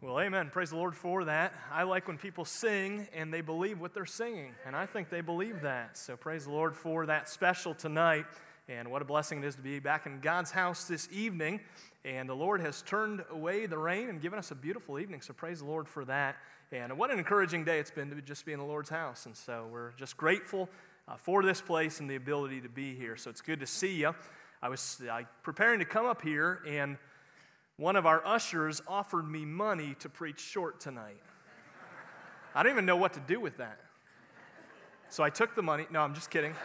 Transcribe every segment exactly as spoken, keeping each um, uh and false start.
Well, amen. Praise the Lord for that. I like when people sing and they believe what they're singing, and I think they believe that. So praise the Lord for that special tonight, and what a blessing it is to be back in God's house this evening. And the Lord has turned away the rain and given us a beautiful evening, so praise the Lord for that. And what an encouraging day it's been to just be in the Lord's house, and so we're just grateful uh, for this place and the ability to be here. So it's good to see you. I was uh, preparing to come up here, and one of our ushers offered me money to preach short tonight. I didn't even know what to do with that. So I took the money. No, I'm just kidding.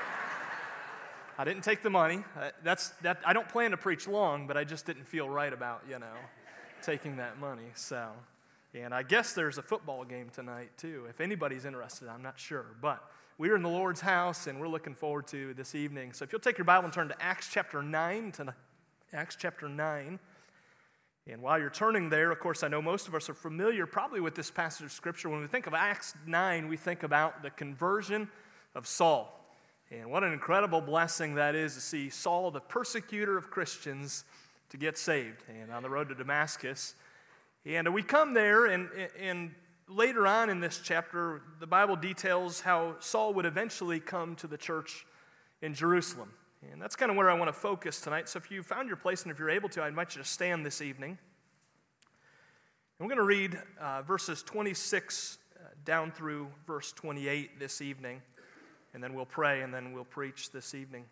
I didn't take the money. Uh, that's that. I don't plan to preach long, but I just didn't feel right about, you know, taking that money. So, and I guess there's a football game tonight too. If anybody's interested, I'm not sure. But we're in the Lord's house, and we're looking forward to this evening. So if you'll take your Bible and turn to Acts chapter nine tonight. Acts chapter nine. And while you're turning there, of course, I know most of us are familiar probably with this passage of Scripture. When we think of Acts nine, we think about the conversion of Saul. And what an incredible blessing that is to see Saul, the persecutor of Christians, to get saved and on the road to Damascus. And we come there, and, and later on in this chapter, the Bible details how Saul would eventually come to the church in Jerusalem. And that's kind of where I want to focus tonight. So if you found your place and if you're able to, I invite you to stand this evening. And we're going to read uh, verses twenty-six uh, down through verse twenty-eight this evening. And then we'll pray and then we'll preach this evening.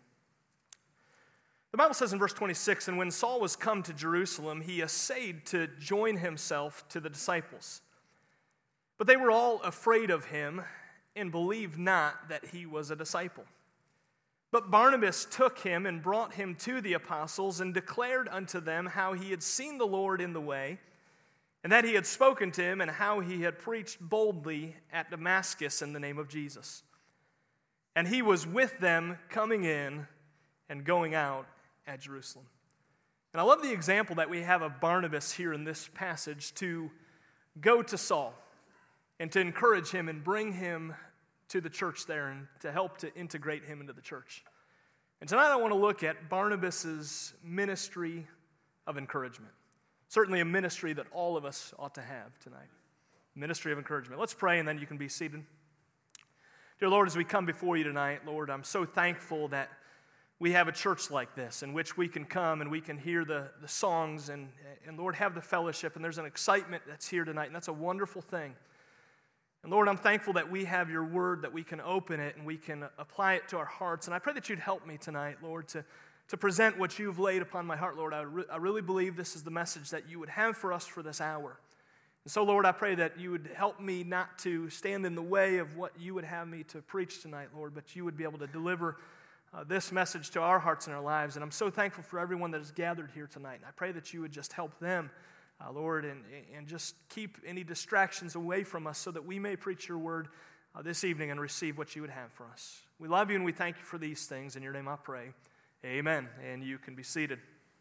The Bible says in verse twenty-six, "And when Saul was come to Jerusalem, he essayed to join himself to the disciples. But they were all afraid of him and believed not that he was a disciple. But Barnabas took him and brought him to the apostles and declared unto them how he had seen the Lord in the way, and that he had spoken to him, and how he had preached boldly at Damascus in the name of Jesus. And he was with them coming in and going out at Jerusalem." And I love the example that we have of Barnabas here in this passage to go to Saul and to encourage him and bring him to the church there and to help to integrate him into the church. And tonight I want to look at Barnabas' ministry of encouragement. Certainly a ministry that all of us ought to have tonight. Ministry of encouragement. Let's pray and then you can be seated. Dear Lord, as we come before you tonight, Lord, I'm so thankful that we have a church like this in which we can come and we can hear the, the songs and, and, Lord, have the fellowship. And there's an excitement that's here tonight, and that's a wonderful thing. And Lord, I'm thankful that we have your word, that we can open it and we can apply it to our hearts. And I pray that you'd help me tonight, Lord, to, to present what you've laid upon my heart, Lord. I, re- I really believe this is the message that you would have for us for this hour. And so, Lord, I pray that you would help me not to stand in the way of what you would have me to preach tonight, Lord, but you would be able to deliver uh, this message to our hearts and our lives. And I'm so thankful for everyone that is gathered here tonight. And I pray that you would just help them, Uh, Lord, and, and just keep any distractions away from us so that we may preach your word uh, this evening and receive what you would have for us. We love you and we thank you for these things. In your name I pray. Amen. And you can be seated.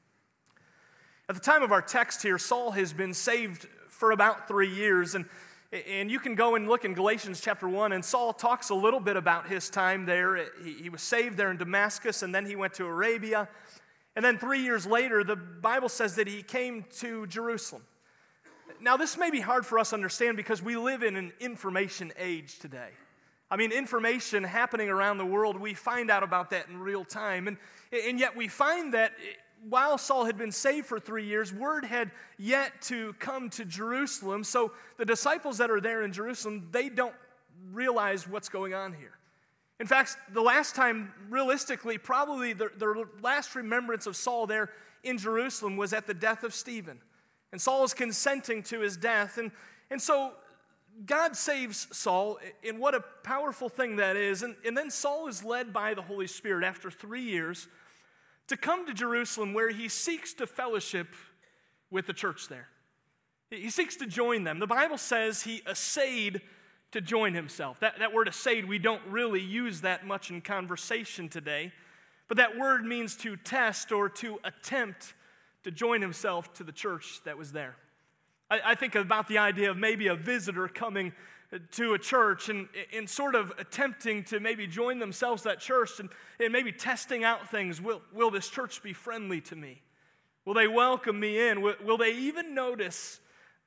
At the time of our text here, Saul has been saved for about three years. And, and you can go and look in Galatians chapter one, and Saul talks a little bit about his time there. He, he was saved there in Damascus, and then he went to Arabia. And then three years later, the Bible says that he came to Jerusalem. Now, this may be hard for us to understand because we live in an information age today. I mean, information happening around the world, we find out about that in real time. And, and yet we find that while Saul had been saved for three years, word had yet to come to Jerusalem. So the disciples that are there in Jerusalem, they don't realize what's going on here. In fact, the last time, realistically, probably the, the last remembrance of Saul there in Jerusalem was at the death of Stephen. And Saul is consenting to his death. And, and so God saves Saul, and what a powerful thing that is. And, and then Saul is led by the Holy Spirit after three years to come to Jerusalem, where he seeks to fellowship with the church there. He seeks to join them. The Bible says he essayed to join himself. That, that word essayed, we don't really use that much in conversation today, but that word means to test or to attempt to join himself to the church that was there. I, I think about the idea of maybe a visitor coming to a church and, and sort of attempting to maybe join themselves to that church and, and maybe testing out things. Will, will this church be friendly to me? Will they welcome me in? Will, will they even notice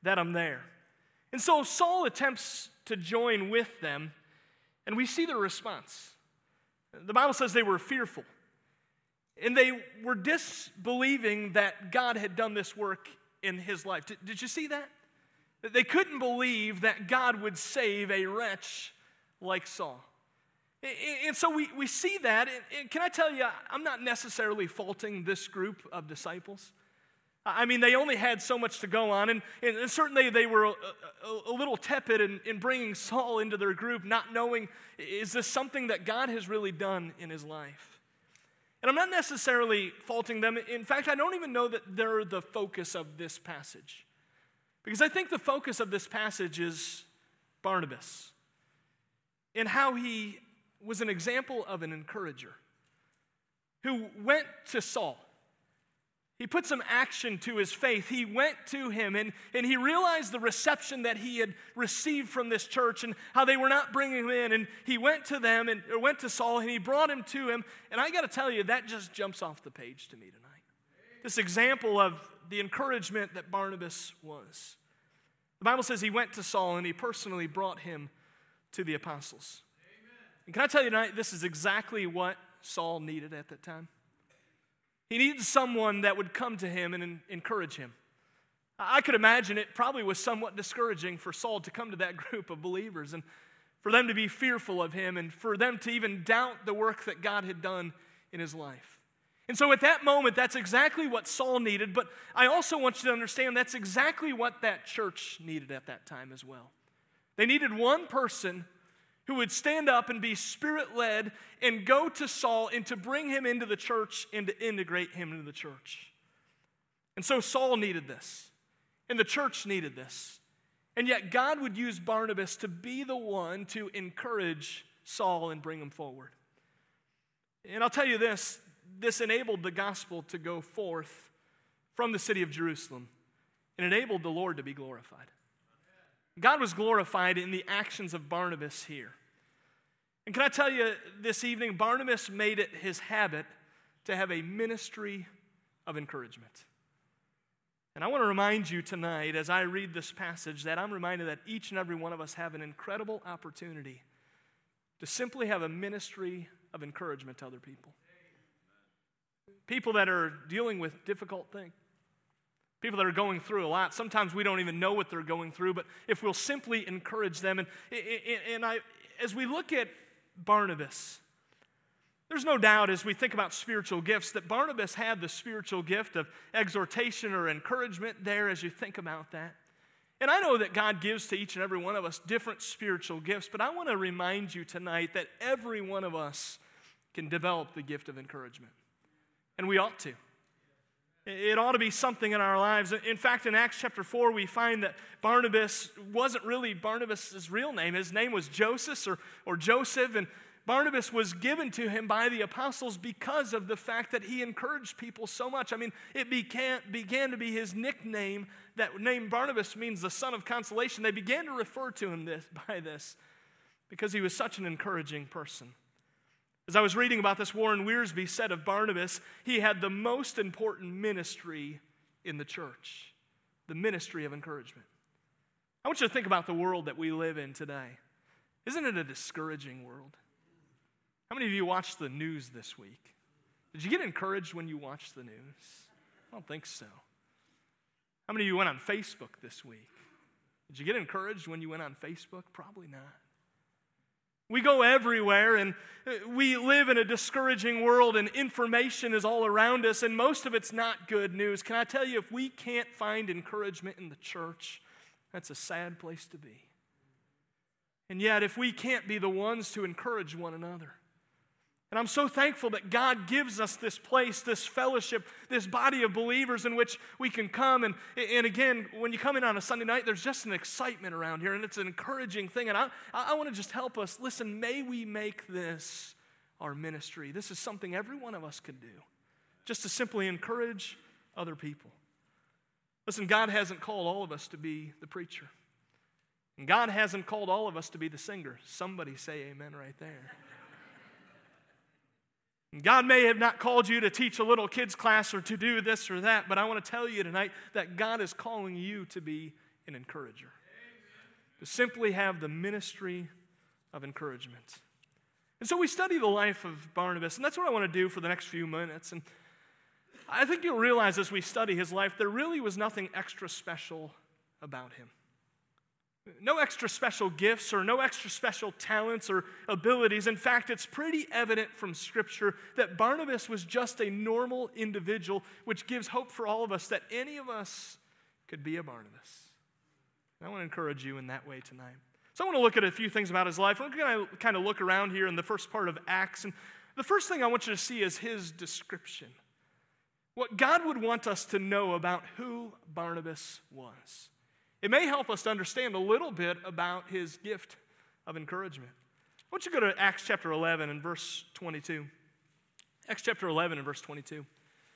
that I'm there. And so Saul attempts to join with them, and we see their response. The Bible says they were fearful, and they were disbelieving that God had done this work in his life. Did, did you see that? They couldn't believe that God would save a wretch like Saul. And so we, we see that, and can I tell you, I'm not necessarily faulting this group of disciples. I mean, they only had so much to go on, and, and certainly they were a, a, a little tepid in, in bringing Saul into their group, not knowing, is this something that God has really done in his life? And I'm not necessarily faulting them. In fact, I don't even know that they're the focus of this passage. Because I think the focus of this passage is Barnabas and how he was an example of an encourager who went to Saul. He put some action to his faith. He went to him, and, and he realized the reception that he had received from this church and how they were not bringing him in. And he went to them, and or went to Saul, and he brought him to him. And I got to tell you, that just jumps off the page to me tonight. This example of the encouragement that Barnabas was. The Bible says he went to Saul, and he personally brought him to the apostles. Amen. And can I tell you tonight, this is exactly what Saul needed at that time. He needed someone that would come to him and encourage him. I could imagine it probably was somewhat discouraging for Saul to come to that group of believers and for them to be fearful of him and for them to even doubt the work that God had done in his life. And so at that moment, that's exactly what Saul needed, but I also want you to understand that's exactly what that church needed at that time as well. They needed one person who would stand up and be Spirit-led and go to Saul and to bring him into the church and to integrate him into the church. And so Saul needed this, and the church needed this. And yet God would use Barnabas to be the one to encourage Saul and bring him forward. And I'll tell you this, this enabled the gospel to go forth from the city of Jerusalem and enabled the Lord to be glorified. God was glorified in the actions of Barnabas here. And can I tell you this evening, Barnabas made it his habit to have a ministry of encouragement. And I want to remind you tonight, as I read this passage, that I'm reminded that each and every one of us have an incredible opportunity to simply have a ministry of encouragement to other people. People that are dealing with difficult things. People that are going through a lot. Sometimes we don't even know what they're going through, but if we'll simply encourage them. And, and I, as we look at Barnabas, there's no doubt as we think about spiritual gifts that Barnabas had the spiritual gift of exhortation or encouragement there as you think about that. And I know that God gives to each and every one of us different spiritual gifts, but I want to remind you tonight that every one of us can develop the gift of encouragement. And we ought to. It ought to be something in our lives. In fact, in Acts chapter four, we find that Barnabas wasn't really Barnabas' real name. His name was Joseph or, or Joseph, and Barnabas was given to him by the apostles because of the fact that he encouraged people so much. I mean, it began, began to be his nickname. That name Barnabas means the son of consolation. They began to refer to him this, by this because he was such an encouraging person. As I was reading about this, Warren Wiersbe said of Barnabas, he had the most important ministry in the church, the ministry of encouragement. I want you to think about the world that we live in today. Isn't it a discouraging world? How many of you watched the news this week? Did you get encouraged when you watched the news? I don't think so. How many of you went on Facebook this week? Did you get encouraged when you went on Facebook? Probably not. We go everywhere, and we live in a discouraging world, and information is all around us, and most of it's not good news. Can I tell you, if we can't find encouragement in the church, that's a sad place to be. And yet, if we can't be the ones to encourage one another, and I'm so thankful that God gives us this place, this fellowship, this body of believers in which we can come. And, and again, when you come in on a Sunday night, there's just an excitement around here, and it's an encouraging thing. And I, I want to just help us. Listen, may we make this our ministry. This is something every one of us could do, just to simply encourage other people. Listen, God hasn't called all of us to be the preacher. And God hasn't called all of us to be the singer. Somebody say amen right there. God may have not called you to teach a little kids class or to do this or that, but I want to tell you tonight that God is calling you to be an encourager. To simply have the ministry of encouragement. And so we study the life of Barnabas, and that's what I want to do for the next few minutes. And I think you'll realize as we study his life, there really was nothing extra special about him. No extra special gifts or no extra special talents or abilities. In fact, it's pretty evident from Scripture that Barnabas was just a normal individual, which gives hope for all of us that any of us could be a Barnabas. And I want to encourage you in that way tonight. So I want to look at a few things about his life. We're going to kind of look around here in the first part of Acts. And the first thing I want you to see is his description. What God would want us to know about who Barnabas was. It may help us to understand a little bit about his gift of encouragement. I want you to go to Acts chapter eleven and verse twenty-two. Acts chapter eleven and verse twenty-two.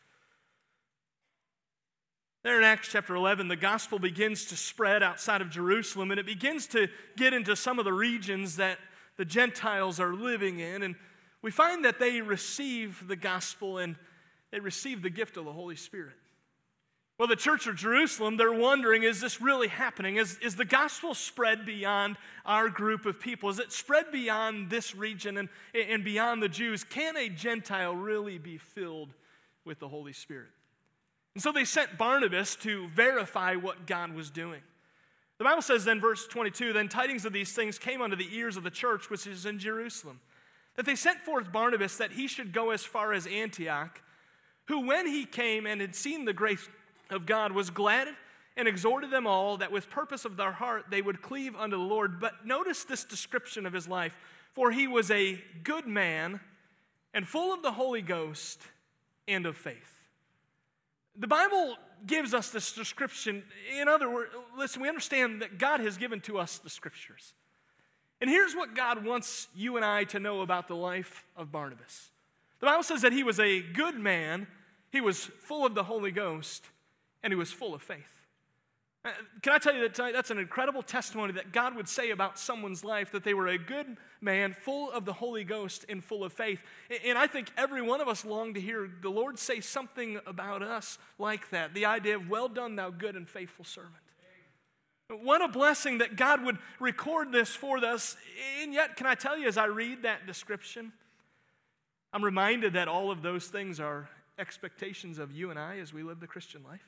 There in Acts chapter eleven, the gospel begins to spread outside of Jerusalem, and it begins to get into some of the regions that the Gentiles are living in. And we find that they receive the gospel and they receive the gift of the Holy Spirit. Well, the church of Jerusalem, they're wondering, is this really happening? Is, is the gospel spread beyond our group of people? Is it spread beyond this region and, and beyond the Jews? Can a Gentile really be filled with the Holy Spirit? And so they sent Barnabas to verify what God was doing. The Bible says then, verse twenty-two, then tidings of these things came unto the ears of the church which is in Jerusalem, that they sent forth Barnabas that he should go as far as Antioch, who when he came and had seen the grace of God was glad and exhorted them all that with purpose of their heart they would cleave unto the Lord. But notice this description of his life. For he was a good man and full of the Holy Ghost and of faith. The Bible gives us this description. In other words, listen, we understand that God has given to us the Scriptures. And here's what God wants you and I to know about the life of Barnabas. The Bible says that he was a good man, he was full of the Holy Ghost, and he was full of faith. Can I tell you that tonight, that's an incredible testimony that God would say about someone's life, that they were a good man, full of the Holy Ghost and full of faith. And I think every one of us long to hear the Lord say something about us like that, the idea of, well done, thou good and faithful servant. What a blessing that God would record this for us. And yet, can I tell you, as I read that description, I'm reminded that all of those things are expectations of you and I as we live the Christian life.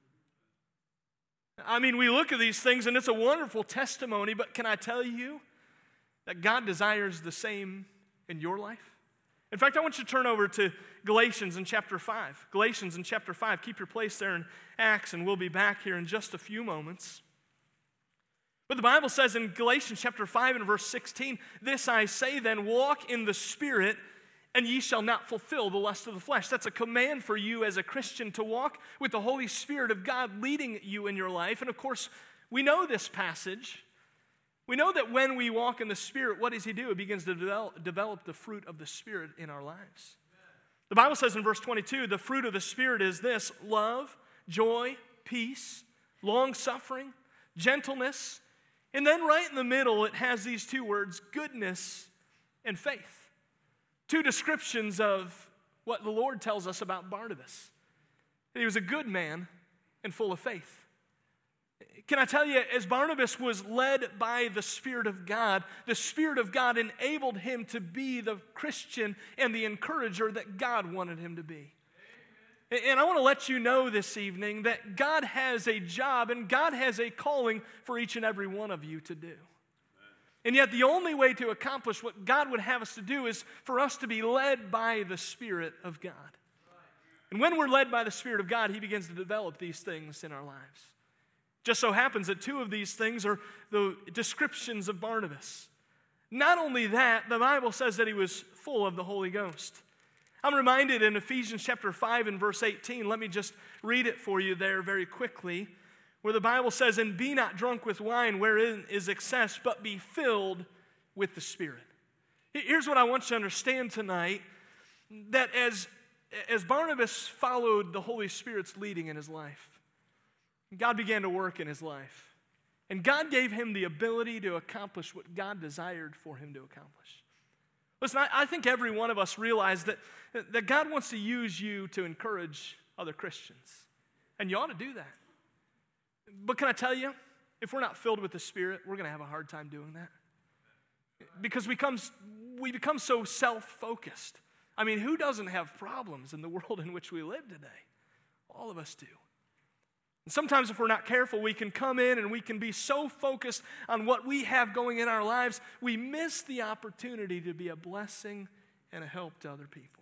I mean, we look at these things and it's a wonderful testimony, but can I tell you that God desires the same in your life? In fact, I want you to turn over to Galatians in chapter five. Galatians in chapter five. Keep your place there in Acts, and we'll be back here in just a few moments. But the Bible says in Galatians chapter five and verse sixteen, this I say then, walk in the Spirit, and ye shall not fulfill the lust of the flesh. That's a command for you as a Christian to walk with the Holy Spirit of God leading you in your life. And of course, we know this passage. We know that when we walk in the Spirit, what does He do? He begins to develop, develop the fruit of the Spirit in our lives. The Bible says in verse twenty-two, the fruit of the Spirit is this: love, joy, peace, long-suffering, gentleness. And then right in the middle, it has these two words, goodness and faith. Two descriptions of what the Lord tells us about Barnabas. That he was a good man and full of faith. Can I tell you, as Barnabas was led by the Spirit of God, the Spirit of God enabled him to be the Christian and the encourager that God wanted him to be. And I want to let you know this evening that God has a job and God has a calling for each and every one of you to do. And yet the only way to accomplish what God would have us to do is for us to be led by the Spirit of God. And when we're led by the Spirit of God, He begins to develop these things in our lives. Just so happens that two of these things are the descriptions of Barnabas. Not only that, the Bible says that he was full of the Holy Ghost. I'm reminded in Ephesians chapter five and verse eighteen, let me just read it for you there very quickly, where the Bible says, and be not drunk with wine wherein is excess, but be filled with the Spirit. Here's what I want you to understand tonight, that as, as Barnabas followed the Holy Spirit's leading in his life, God began to work in his life. And God gave him the ability to accomplish what God desired for him to accomplish. Listen, I, I think every one of us realize that, that God wants to use you to encourage other Christians. And you ought to do that. But can I tell you, if we're not filled with the Spirit, we're going to have a hard time doing that. Because we, comes, we become so self-focused. I mean, who doesn't have problems in the world in which we live today? All of us do. And sometimes if we're not careful, we can come in and we can be so focused on what we have going in our lives, we miss the opportunity to be a blessing and a help to other people.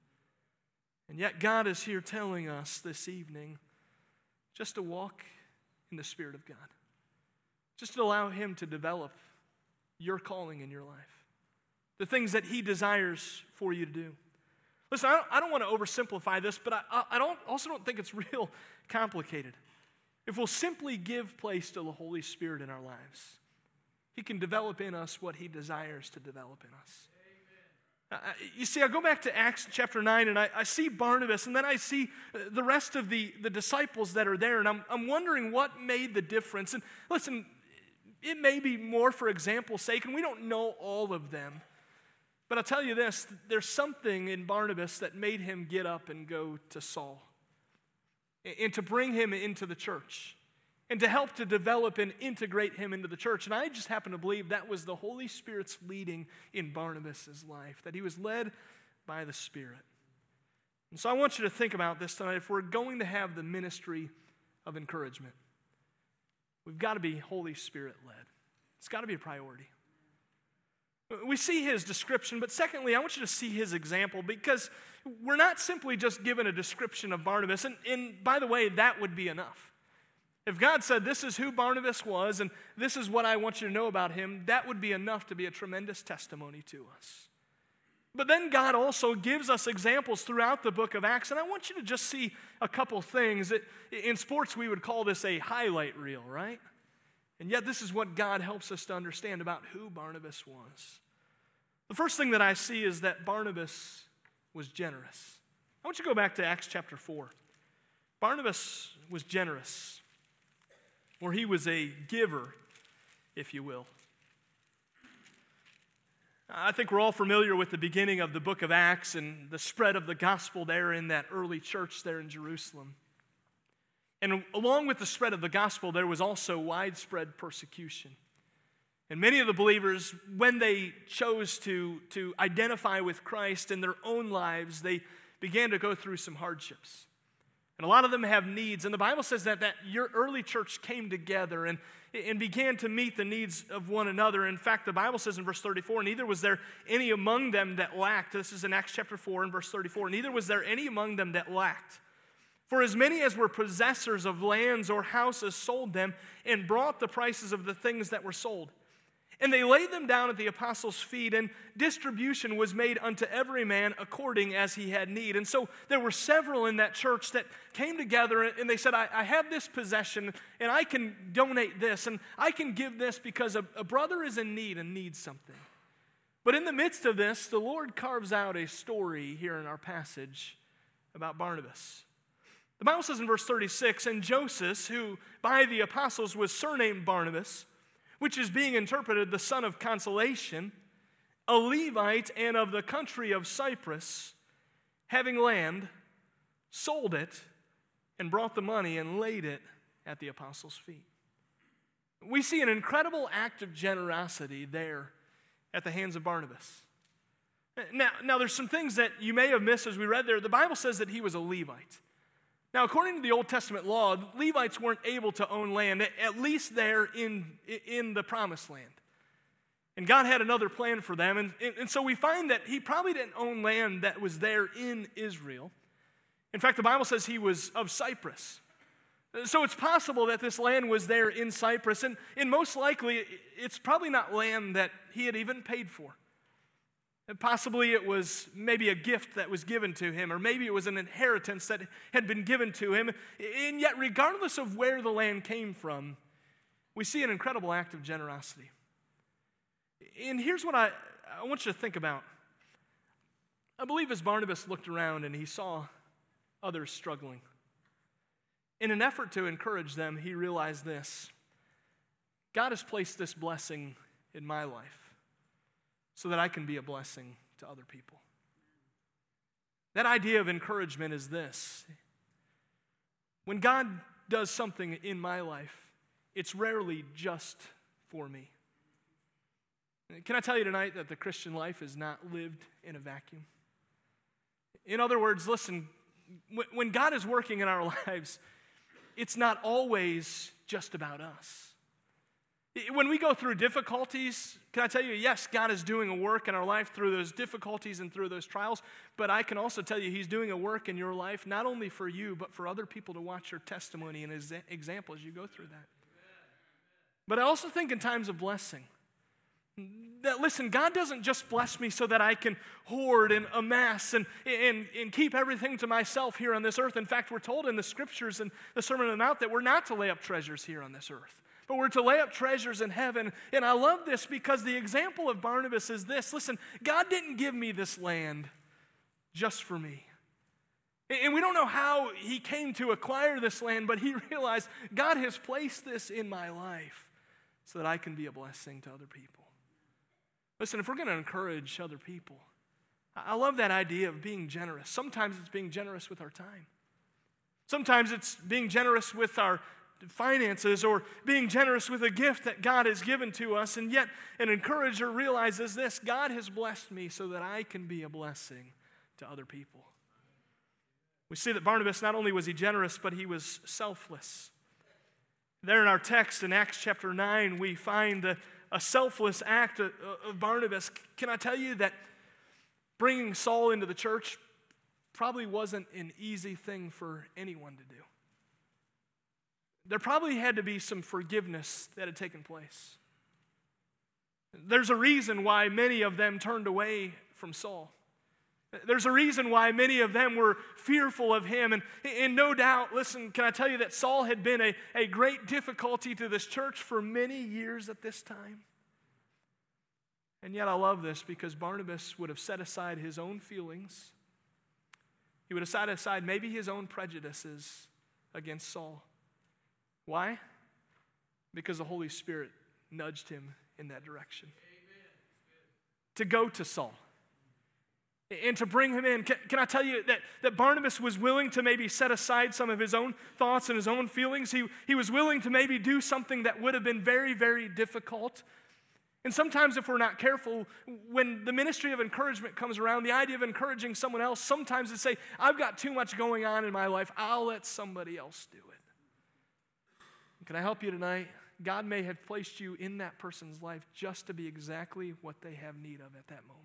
And yet God is here telling us this evening just to walk in the Spirit of God. Just to allow Him to develop your calling in your life. The things that He desires for you to do. Listen, I don't, I don't want to oversimplify this, but I, I don't, also don't think it's real complicated. If we'll simply give place to the Holy Spirit in our lives, He can develop in us what He desires to develop in us. Uh, you see, I go back to Acts chapter nine, and I, I see Barnabas, and then I see the rest of the, the disciples that are there, and I'm, I'm wondering what made the difference. And listen, it may be more for example's sake, and we don't know all of them. But I'll tell you this, there's something in Barnabas that made him get up and go to Saul, and to bring him into the church, and to help to develop and integrate him into the church. And I just happen to believe that was the Holy Spirit's leading in Barnabas' life, that he was led by the Spirit. And so I want you to think about this tonight. If we're going to have the ministry of encouragement, we've got to be Holy Spirit-led. It's got to be a priority. We see his description, but secondly, I want you to see his example, because we're not simply just given a description of Barnabas, and, and by the way, that would be enough. If God said, this is who Barnabas was, and this is what I want you to know about him, that would be enough to be a tremendous testimony to us. But then God also gives us examples throughout the book of Acts, and I want you to just see a couple things. In sports, we would call this a highlight reel, right? And yet this is what God helps us to understand about who Barnabas was. The first thing that I see is that Barnabas was generous. I want you to go back to Acts chapter four. Barnabas was generous, or he was a giver, if you will. I think we're all familiar with the beginning of the book of Acts and the spread of the gospel there in that early church there in Jerusalem. And along with the spread of the gospel, there was also widespread persecution. And many of the believers, when they chose to, to identify with Christ in their own lives, they began to go through some hardships. And a lot of them have needs. And the Bible says that, that your early church came together and, and began to meet the needs of one another. In fact, the Bible says in verse thirty-four, neither was there any among them that lacked. This is in Acts chapter four and verse thirty-four. Neither was there any among them that lacked. For as many as were possessors of lands or houses sold them and brought the prices of the things that were sold. And they laid them down at the apostles' feet, and distribution was made unto every man according as he had need. And so there were several in that church that came together, and they said, I, I have this possession, and I can donate this, and I can give this because a, a brother is in need and needs something. But in the midst of this, the Lord carves out a story here in our passage about Barnabas. The Bible says in verse thirty-six, and Joseph, who by the apostles was surnamed Barnabas, which is being interpreted the son of consolation, a Levite and of the country of Cyprus, having land, sold it, and brought the money and laid it at the apostles' feet. We see an incredible act of generosity there at the hands of Barnabas. Now, now there's some things that you may have missed as we read there. The Bible says that he was a Levite. Now, according to the Old Testament law, Levites weren't able to own land, at least there in, in the Promised Land. And God had another plan for them. And, and so we find that he probably didn't own land that was there in Israel. In fact, the Bible says he was of Cyprus. So it's possible that this land was there in Cyprus. And, and most likely, it's probably not land that he had even paid for. And possibly it was maybe a gift that was given to him, or maybe it was an inheritance that had been given to him. And yet, regardless of where the land came from, we see an incredible act of generosity. And here's what I, I want you to think about. I believe as Barnabas looked around and he saw others struggling, in an effort to encourage them, he realized this: God has placed this blessing in my life so that I can be a blessing to other people. That idea of encouragement is this: when God does something in my life, it's rarely just for me. Can I tell you tonight that the Christian life is not lived in a vacuum? In other words, listen, when God is working in our lives, it's not always just about us. When we go through difficulties, can I tell you, yes, God is doing a work in our life through those difficulties and through those trials, but I can also tell you He's doing a work in your life, not only for you, but for other people to watch your testimony and example as you go through that. But I also think in times of blessing, that listen, God doesn't just bless me so that I can hoard and amass and, and, and keep everything to myself here on this earth. In fact, we're told in the scriptures and the Sermon on the Mount that we're not to lay up treasures here on this earth, but we're to lay up treasures in heaven. And I love this because the example of Barnabas is this. Listen, God didn't give me this land just for me. And we don't know how he came to acquire this land, but he realized God has placed this in my life so that I can be a blessing to other people. Listen, if we're going to encourage other people, I love that idea of being generous. Sometimes it's being generous with our time. Sometimes it's being generous with our finances or being generous with a gift that God has given to us. And yet an encourager realizes this: God has blessed me so that I can be a blessing to other people. We see that Barnabas, not only was he generous, but he was selfless. There in our text in Acts chapter nine, we find the a selfless act of, of Barnabas. Can I tell you that bringing Saul into the church probably wasn't an easy thing for anyone to do. There probably had to be some forgiveness that had taken place. There's a reason why many of them turned away from Saul. There's a reason why many of them were fearful of him. And, and no doubt, listen, can I tell you that Saul had been a, a great difficulty to this church for many years at this time? And yet I love this because Barnabas would have set aside his own feelings. He would have set aside maybe his own prejudices against Saul. Why? Because the Holy Spirit nudged him in that direction. Amen. To go to Saul. And to bring him in. Can, can I tell you that, that Barnabas was willing to maybe set aside some of his own thoughts and his own feelings? He, he was willing to maybe do something that would have been very, very difficult. And sometimes if we're not careful, when the ministry of encouragement comes around, the idea of encouraging someone else, sometimes it's say, I've got too much going on in my life, I'll let somebody else do it. Can I help you tonight? God may have placed you in that person's life just to be exactly what they have need of at that moment.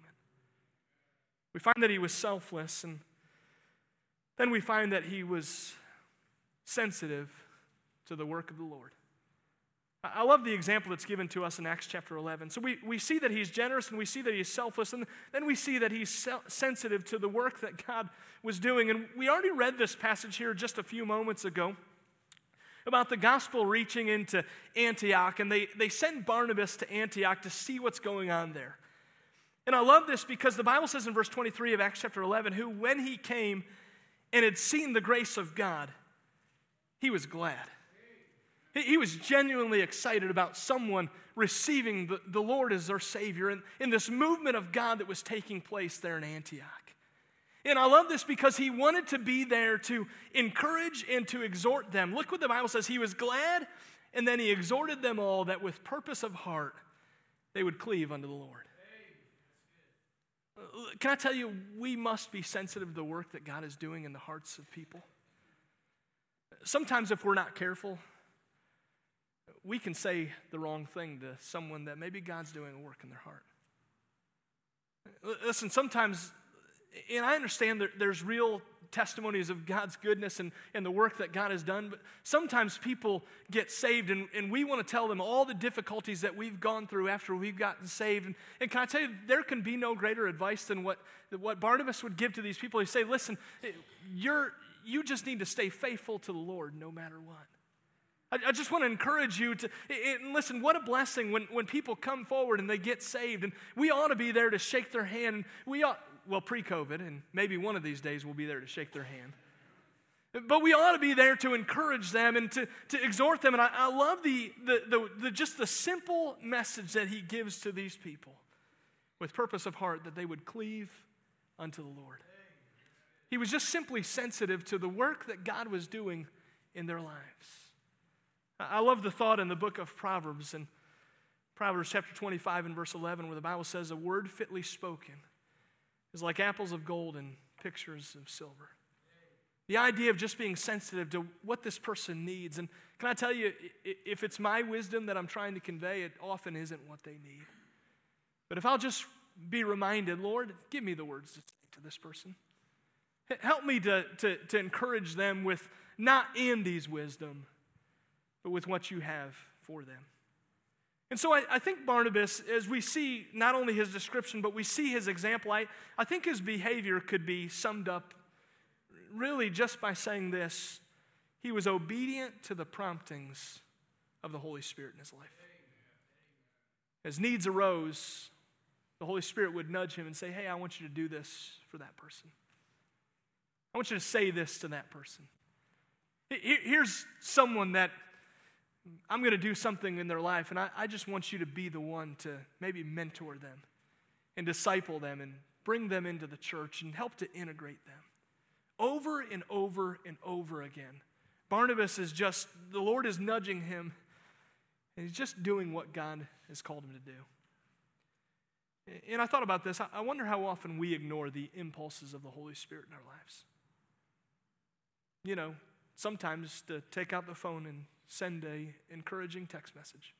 We find that he was selfless, and then we find that he was sensitive to the work of the Lord. I love the example that's given to us in Acts chapter eleven. So we, we see that he's generous, and we see that he's selfless, and then we see that he's sensitive to the work that God was doing. And we already read this passage here just a few moments ago about the gospel reaching into Antioch, and they, they sent Barnabas to Antioch to see what's going on there. And I love this because the Bible says in verse twenty-three of Acts chapter eleven, who when he came and had seen the grace of God, he was glad. He, he was genuinely excited about someone receiving the, the Lord as their Savior and in this movement of God that was taking place there in Antioch. And I love this because he wanted to be there to encourage and to exhort them. Look what the Bible says. He was glad, and then he exhorted them all that with purpose of heart they would cleave unto the Lord. Can I tell you, we must be sensitive to the work that God is doing in the hearts of people. Sometimes if we're not careful, we can say the wrong thing to someone that maybe God's doing a work in their heart. Listen, sometimes, and I understand that there's real testimonies of God's goodness and, and the work that God has done, but sometimes people get saved and, and we want to tell them all the difficulties that we've gone through after we've gotten saved. And, and can I tell you, there can be no greater advice than what, what Barnabas would give to these people. He'd say, listen, you're, you just need to stay faithful to the Lord no matter what. I, I just want to encourage you to, and listen, what a blessing when, when people come forward and they get saved, and we ought to be there to shake their hand. We ought, well, pre-COVID, and maybe one of these days we'll be there to shake their hand. But we ought to be there to encourage them and to, to exhort them. And I, I love the, the, the, the just the simple message that he gives to these people with purpose of heart that they would cleave unto the Lord. He was just simply sensitive to the work that God was doing in their lives. I love the thought in the book of Proverbs, in Proverbs chapter twenty-five and verse eleven, where the Bible says, a word fitly spoken is like apples of gold and pictures of silver. The idea of just being sensitive to what this person needs. And can I tell you, if it's my wisdom that I'm trying to convey, it often isn't what they need. But if I'll just be reminded, Lord, give me the words to say to this person. Help me to, to, to encourage them with not Andy's wisdom, but with what you have for them. And so I, I think Barnabas, as we see not only his description, but we see his example, I, I think his behavior could be summed up really just by saying this: he was obedient to the promptings of the Holy Spirit in his life. As needs arose, the Holy Spirit would nudge him and say, hey, I want you to do this for that person. I want you to say this to that person. Here's someone that I'm going to do something in their life, and I, I just want you to be the one to maybe mentor them and disciple them and bring them into the church and help to integrate them. Over and over and over again, Barnabas is just, the Lord is nudging him, and he's just doing what God has called him to do. And I thought about this. I wonder how often we ignore the impulses of the Holy Spirit in our lives. You know, sometimes to take out the phone and send a encouraging text message.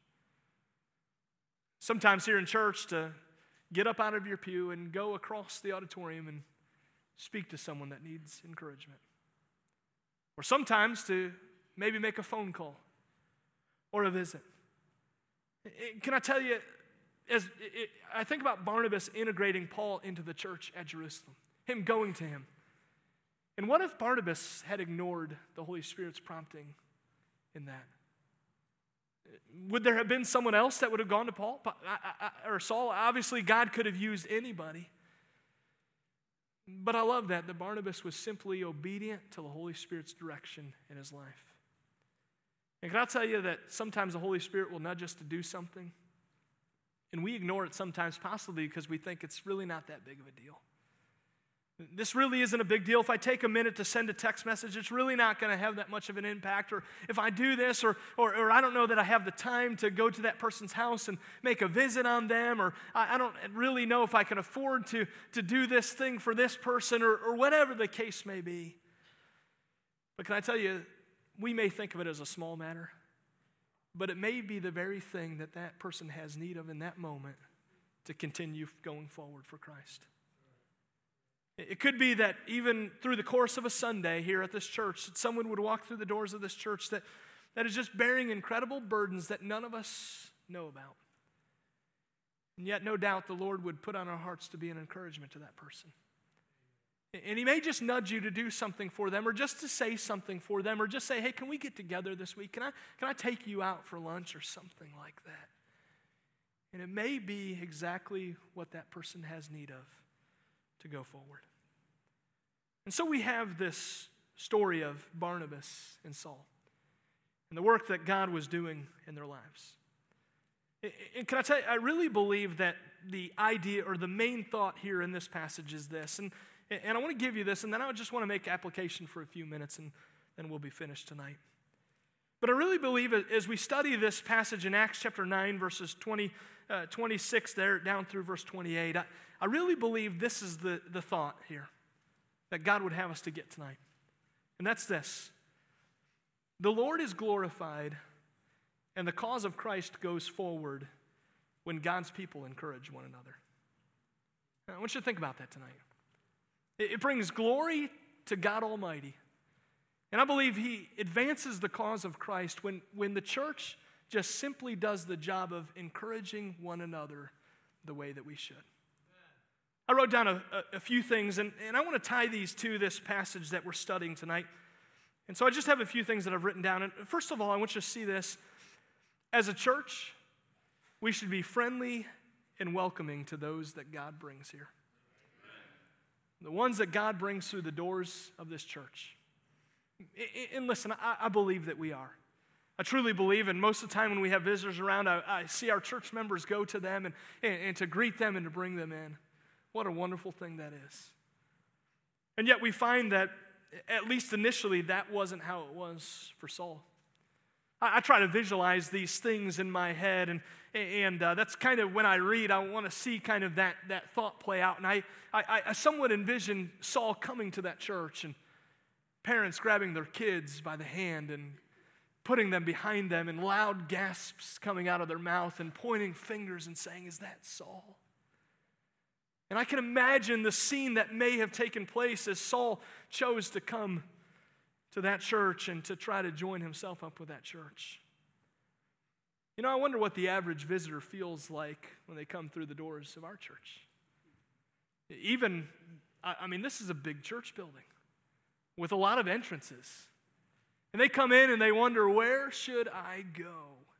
Sometimes here in church to get up out of your pew and go across the auditorium and speak to someone that needs encouragement. Or sometimes to maybe make a phone call or a visit. Can I tell you, as it, I think about Barnabas integrating Paul into the church at Jerusalem, him going to him. And what if Barnabas had ignored the Holy Spirit's prompting in that? Would there have been someone else that would have gone to Paul or Saul? Obviously, God could have used anybody. But I love that, that Barnabas was simply obedient to the Holy Spirit's direction in his life. And can I tell you that sometimes the Holy Spirit will nudge us to do something, and we ignore it sometimes, possibly because we think it's really not that big of a deal. This really isn't a big deal. If I take a minute to send a text message, it's really not going to have that much of an impact. Or if I do this, or, or or I don't know that I have the time to go to that person's house and make a visit on them, or I, I don't really know if I can afford to, to do this thing for this person, or, or whatever the case may be. But can I tell you, we may think of it as a small matter, but it may be the very thing that that person has need of in that moment to continue going forward for Christ. It could be that even through the course of a Sunday here at this church, that someone would walk through the doors of this church that, that is just bearing incredible burdens that none of us know about. And yet, no doubt, the Lord would put on our hearts to be an encouragement to that person. And He may just nudge you to do something for them, or just to say something for them, or just say, hey, can we get together this week? Can I, can I take you out for lunch or something like that? And it may be exactly what that person has need of to go forward. And so we have this story of Barnabas and Saul and the work that God was doing in their lives. And can I tell you, I really believe that the idea or the main thought here in this passage is this. And, and I want to give you this, and then I just want to make application for a few minutes, and then we'll be finished tonight. But I really believe as we study this passage in Acts chapter nine, verses twenty, uh, twenty-six there, down through verse twenty-eight, I, I really believe this is the, the thought here that God would have us to get tonight. And that's this: the Lord is glorified and the cause of Christ goes forward when God's people encourage one another. I want you to think about that tonight. It, it brings glory to God Almighty. And I believe He advances the cause of Christ when, when the church just simply does the job of encouraging one another the way that we should. I wrote down a, a, a few things, and, and I want to tie these to this passage that we're studying tonight. And so I just have a few things that I've written down. And first of all, I want you to see this. As a church, we should be friendly and welcoming to those that God brings here. The ones that God brings through the doors of this church. And listen, I, I believe that we are. I truly believe, and most of the time when we have visitors around, I, I see our church members go to them and, and, and to greet them and to bring them in. What a wonderful thing that is. And yet we find that, at least initially, that wasn't how it was for Saul. I, I try to visualize these things in my head, and and uh, that's kind of when I read, I want to see kind of that, that thought play out. And I, I, I somewhat envision Saul coming to that church and parents grabbing their kids by the hand and putting them behind them, and loud gasps coming out of their mouth and pointing fingers and saying, "Is that Saul?" And I can imagine the scene that may have taken place as Saul chose to come to that church and to try to join himself up with that church. You know, I wonder what the average visitor feels like when they come through the doors of our church. Even, I mean, this is a big church building with a lot of entrances. And they come in and they wonder, where should I go?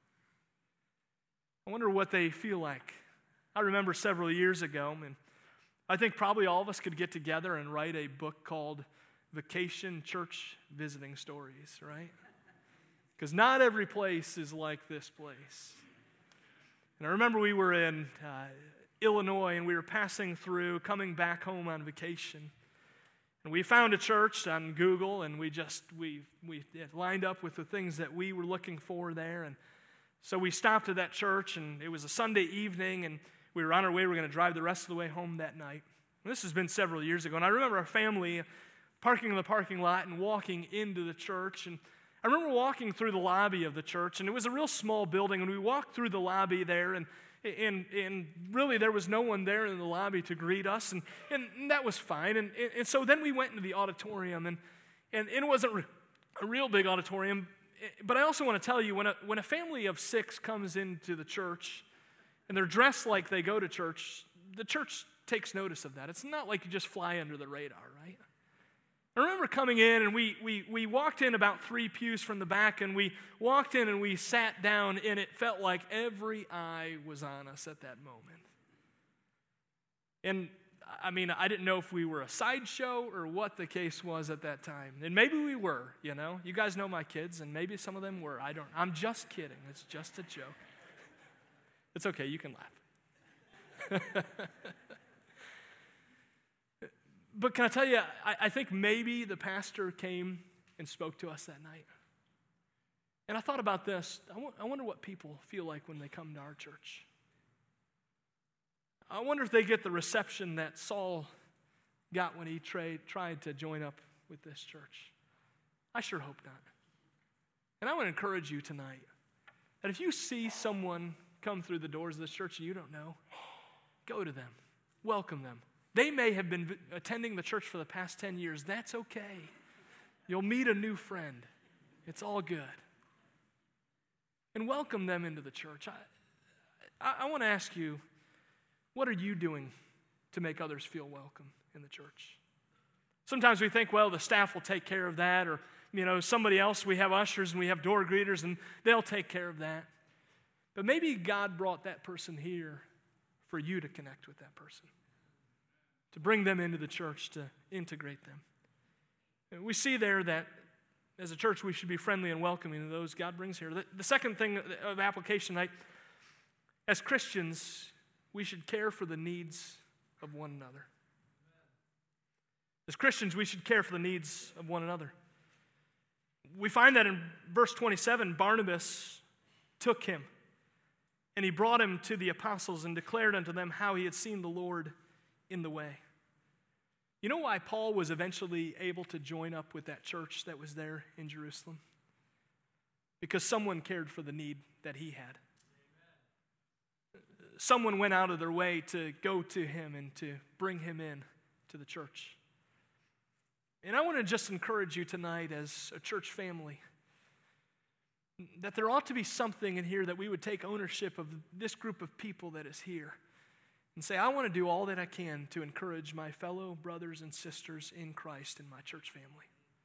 I wonder what they feel like. I remember several years ago, and I think probably all of us could get together and write a book called Vacation Church Visiting Stories, right? Because not every place is like this place. And I remember we were in uh, Illinois, and we were passing through, coming back home on vacation. And we found a church on Google, and we just, we we it lined up with the things that we were looking for there. And so we stopped at that church, and it was a Sunday evening, and we were on our way. We were going to drive the rest of the way home that night. And this has been several years ago. And I remember our family parking in the parking lot and walking into the church. And I remember walking through the lobby of the church, and it was a real small building. And we walked through the lobby there, and and and really there was no one there in the lobby to greet us, and, and that was fine. And, and so then we went into the auditorium, and and it wasn't re- a real big auditorium. But I also want to tell you, when a, when a family of six comes into the church, and they're dressed like they go to church, the church takes notice of that. It's not like you just fly under the radar, right? I remember coming in, and we we we walked in about three pews from the back, and we walked in and we sat down, and it felt like every eye was on us at that moment. And I mean, I didn't know if we were a sideshow or what the case was at that time. And maybe we were, you know. You guys know my kids, and maybe some of them were. I don't. I'm just kidding. It's just a joke. It's okay. You can laugh. But can I tell you, I, I think maybe the pastor came and spoke to us that night. And I thought about this. I, w- I wonder what people feel like when they come to our church. I wonder if they get the reception that Saul got when he tra- tried to join up with this church. I sure hope not. And I want to encourage you tonight that if you see someone come through the doors of this church and you don't know, go to them, welcome them. They may have been attending the church for the past ten years. That's okay. You'll meet a new friend. It's all good. And welcome them into the church. I, I, I want to ask you, what are you doing to make others feel welcome in the church? Sometimes we think, well, the staff will take care of that, or, you know, somebody else, we have ushers and we have door greeters, and they'll take care of that. But maybe God brought that person here for you to connect with that person, to bring them into the church, to integrate them. And we see there that as a church we should be friendly and welcoming to those God brings here. The, the second thing of application, I, as Christians, we should care for the needs of one another. As Christians, we should care for the needs of one another. We find that in verse twenty-seven, Barnabas took him, and he brought him to the apostles and declared unto them how he had seen the Lord in the way. You know why Paul was eventually able to join up with that church that was there in Jerusalem? Because someone cared for the need that he had. Someone went out of their way to go to him and to bring him in to the church. And I want to just encourage you tonight as a church family that there ought to be something in here that we would take ownership of this group of people that is here and say, I want to do all that I can to encourage my fellow brothers and sisters in Christ in my church family.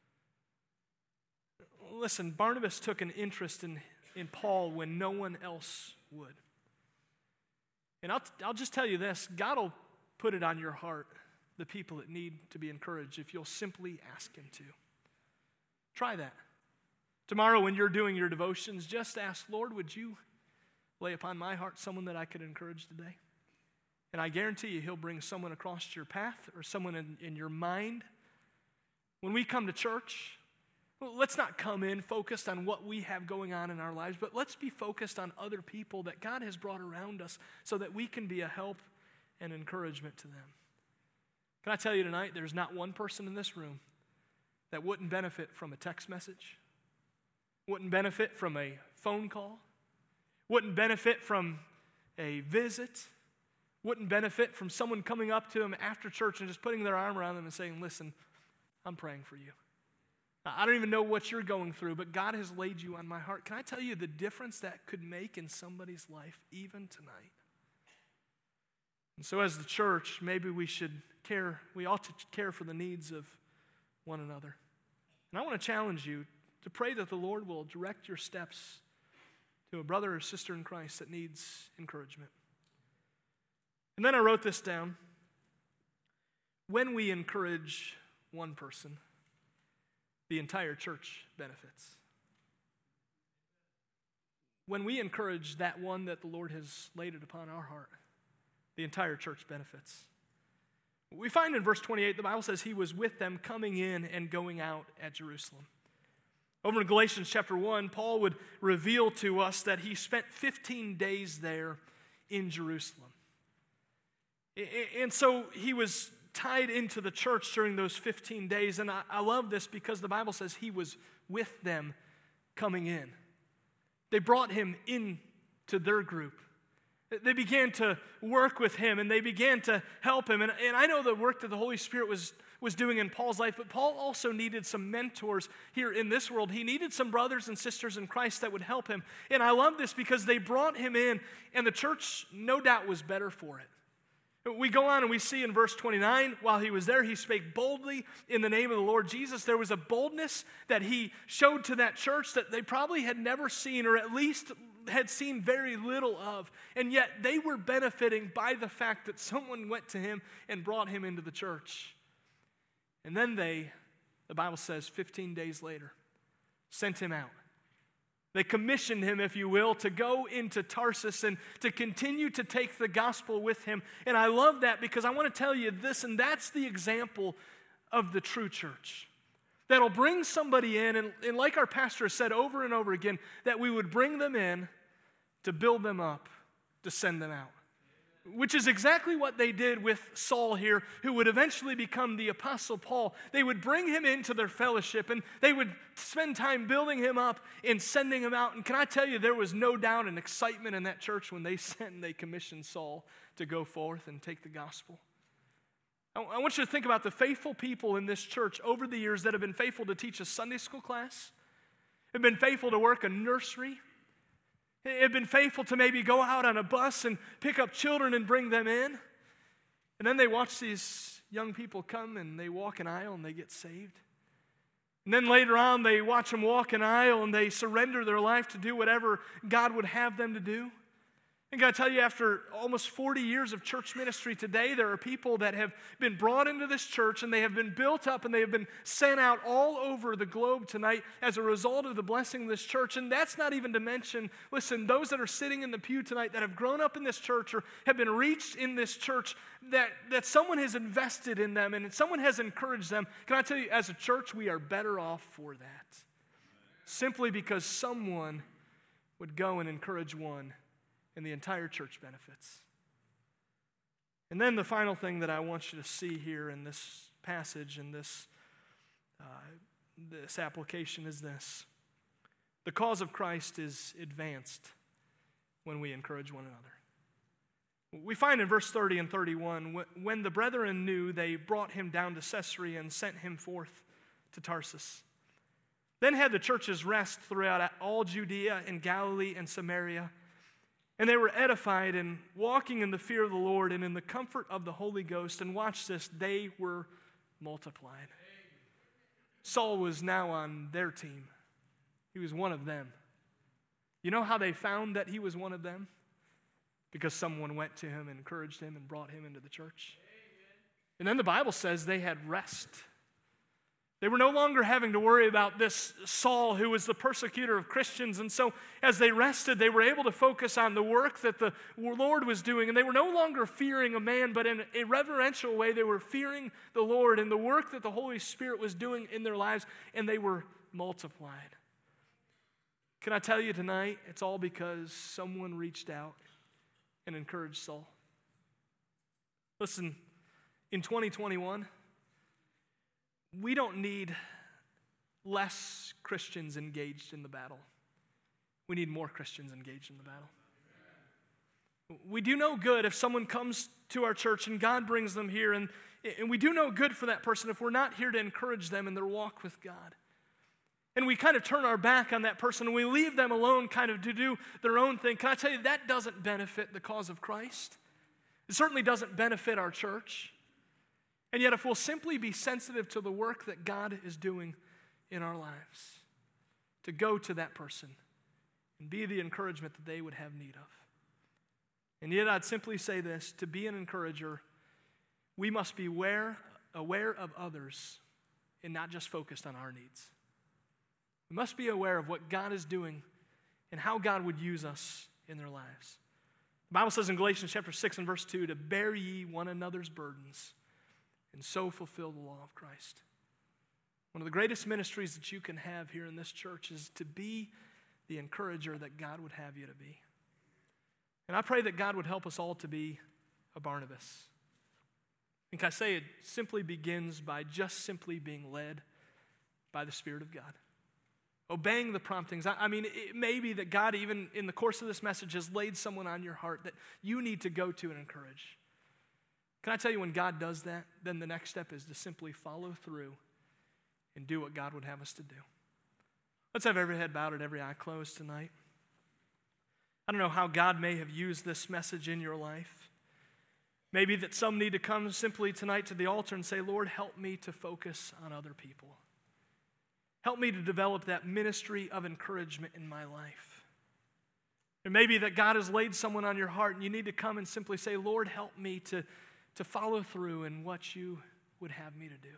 Listen, Barnabas took an interest in, in Paul when no one else would. And I'll, I'll just tell you this, God will put it on your heart, the people that need to be encouraged, if you'll simply ask him to. Try that. Tomorrow when you're doing your devotions, just ask, Lord, would you lay upon my heart someone that I could encourage today? And I guarantee you he'll bring someone across your path or someone in, in your mind. When we come to church, Let's not come in focused on what we have going on in our lives, but let's be focused on other people that God has brought around us so that we can be a help and encouragement to them. Can I tell you tonight, there's not one person in this room that wouldn't benefit from a text message, wouldn't benefit from a phone call, wouldn't benefit from a visit, wouldn't benefit from someone coming up to them after church and just putting their arm around them and saying, listen, I'm praying for you. I don't even know what you're going through, but God has laid you on my heart. Can I tell you the difference that could make in somebody's life even tonight? And so as the church, maybe we should care, we ought to care for the needs of one another. And I want to challenge you to pray that the Lord will direct your steps to a brother or sister in Christ that needs encouragement. And then I wrote this down. When we encourage one person, the entire church benefits. When we encourage that one that the Lord has laid it upon our heart, the entire church benefits. We find in verse twenty-eight, the Bible says he was with them coming in and going out at Jerusalem. Over in Galatians chapter one, Paul would reveal to us that he spent fifteen days there in Jerusalem. And so he was tied into the church during those fifteen days. And I, I love this because the Bible says he was with them coming in. They brought him into their group. They began to work with him and they began to help him. And, and I know the work that the Holy Spirit was, was doing in Paul's life, but Paul also needed some mentors here in this world. He needed some brothers and sisters in Christ that would help him. And I love this because they brought him in and the church no doubt was better for it. We go on and we see in verse twenty-nine, while he was there, he spake boldly in the name of the Lord Jesus. There was a boldness that he showed to that church that they probably had never seen, or at least had seen very little of. And yet they were benefiting by the fact that someone went to him and brought him into the church. And then they, the Bible says, fifteen days later, sent him out. They commissioned him, if you will, to go into Tarsus and to continue to take the gospel with him. And I love that because I want to tell you this, and that's the example of the true church. That'll bring somebody in, and, and like our pastor said over and over again, that we would bring them in to build them up, to send them out. Which is exactly what they did with Saul here, who would eventually become the Apostle Paul. They would bring him into their fellowship, and they would spend time building him up and sending him out. And can I tell you, there was no doubt and excitement in that church when they sent and they commissioned Saul to go forth and take the gospel. I want you to think about the faithful people in this church over the years that have been faithful to teach a Sunday school class, have been faithful to work a nursery, have been faithful to maybe go out on a bus and pick up children and bring them in. And then they watch these young people come and they walk an aisle and they get saved. And then later on they watch them walk an aisle and they surrender their life to do whatever God would have them to do. And I got to tell you, after almost forty years of church ministry today, there are people that have been brought into this church and they have been built up and they have been sent out all over the globe tonight as a result of the blessing of this church. And that's not even to mention, listen, those that are sitting in the pew tonight that have grown up in this church or have been reached in this church, that, that someone has invested in them and someone has encouraged them. Can I tell you, as a church, we are better off for that. Simply because someone would go and encourage one, and the entire church benefits. And then the final thing that I want you to see here in this passage, in this, uh, this application is this. The cause of Christ is advanced when we encourage one another. We find in verse thirty and thirty-one, when the brethren knew, they brought him down to Caesarea and sent him forth to Tarsus. Then had the churches rest throughout all Judea and Galilee and Samaria, and they were edified and walking in the fear of the Lord and in the comfort of the Holy Ghost. And watch this, they were multiplied. Saul was now on their team. He was one of them. You know how they found that he was one of them? Because someone went to him and encouraged him and brought him into the church. And then the Bible says they had rest. They were no longer having to worry about this Saul who was the persecutor of Christians. And so as they rested, they were able to focus on the work that the Lord was doing. And they were no longer fearing a man, but in a reverential way, they were fearing the Lord and the work that the Holy Spirit was doing in their lives. And they were multiplied. Can I tell you tonight, it's all because someone reached out and encouraged Saul. Listen, in twenty twenty-one, we don't need less Christians engaged in the battle. We need more Christians engaged in the battle. We do no good if someone comes to our church and God brings them here, and, and we do no good for that person if we're not here to encourage them in their walk with God. And we kind of turn our back on that person and we leave them alone kind of to do their own thing. Can I tell you, that doesn't benefit the cause of Christ. It certainly doesn't benefit our church. And yet if we'll simply be sensitive to the work that God is doing in our lives, to go to that person and be the encouragement that they would have need of. And yet I'd simply say this, to be an encourager, we must be aware, aware of others and not just focused on our needs. We must be aware of what God is doing and how God would use us in their lives. The Bible says in Galatians chapter six and verse two, to bear ye one another's burdens and so fulfill the law of Christ. One of the greatest ministries that you can have here in this church is to be the encourager that God would have you to be. And I pray that God would help us all to be a Barnabas. I think I say it simply begins by just simply being led by the Spirit of God. Obeying the promptings. I, I mean, it may be that God, even in the course of this message, has laid someone on your heart that you need to go to and encourage. Can I tell you, when God does that, then the next step is to simply follow through and do what God would have us to do. Let's have every head bowed and every eye closed tonight. I don't know how God may have used this message in your life. Maybe that some need to come simply tonight to the altar and say, Lord, help me to focus on other people. Help me to develop that ministry of encouragement in my life. Or maybe that God has laid someone on your heart and you need to come and simply say, Lord, help me to, to follow through in what you would have me to do.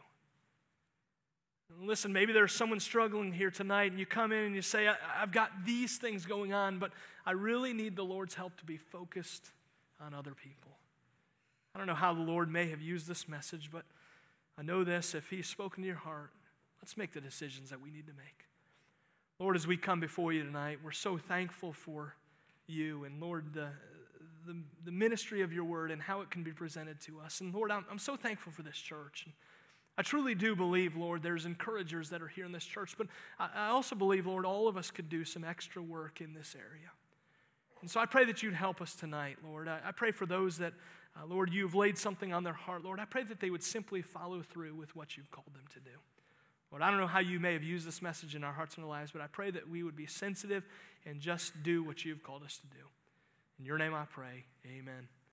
Listen, maybe there's someone struggling here tonight and you come in and you say, I've got these things going on, but I really need the Lord's help to be focused on other people. I don't know how the Lord may have used this message, but I know this, if He's spoken to your heart, let's make the decisions that we need to make. Lord, as we come before you tonight, we're so thankful for you and, Lord, the, the, the ministry of your word and how it can be presented to us. And, Lord, I'm, I'm so thankful for this church. And I truly do believe, Lord, there's encouragers that are here in this church, but I, I also believe, Lord, all of us could do some extra work in this area. And so I pray that you'd help us tonight, Lord. I, I pray for those that, uh, Lord, you've laid something on their heart, Lord. I pray that they would simply follow through with what you've called them to do. Lord, I don't know how you may have used this message in our hearts and our lives, but I pray that we would be sensitive and just do what you've called us to do. In your name I pray, amen.